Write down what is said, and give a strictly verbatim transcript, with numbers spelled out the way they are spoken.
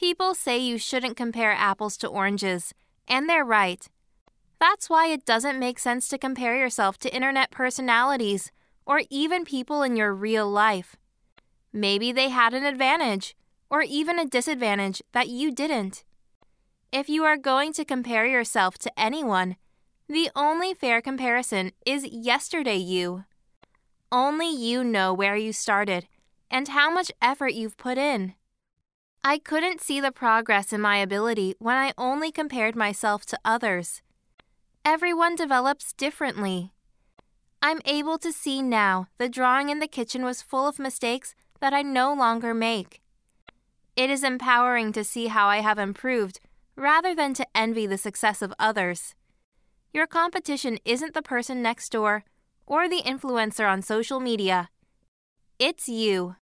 People say you shouldn't compare apples to oranges, and they're right. That's why it doesn't make sense to compare yourself to internet personalities or even people in your real life. Maybe they had an advantage or even a disadvantage that you didn't. If you are going to compare yourself to anyone, the only fair comparison is yesterday you. Only you know where you started and how much effort you've put in. I couldn't see the progress in my ability when I only compared myself to others. Everyone develops differently. I'm able to see now the drawing in the kitchen was full of mistakes that I no longer make. It is empowering to see how I have improved rather than to envy the success of others. Your competition isn't the person next door or the influencer on social media. It's you.